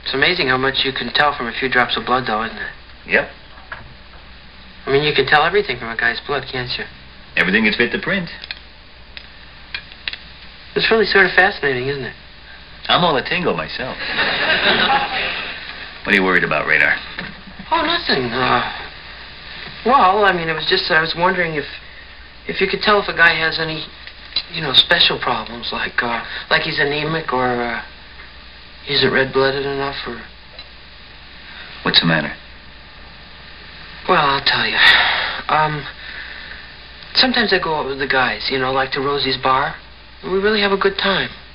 It's amazing how much you can tell from a few drops of blood, though, isn't it? Yep. I mean, you can tell everything from a guy's blood, can't you? Everything is fit to print. It's really sort of fascinating, isn't it? I'm all a tingle myself. What are you worried about, Radar? Oh, nothing. Well, I mean, it was just I was wondering if you could tell if a guy has any, special problems, like he's anemic or he isn't red-blooded enough, or... What's the matter? Well, I'll tell you. Sometimes I go out with the guys, like to Rosie's bar, and we really have a good time.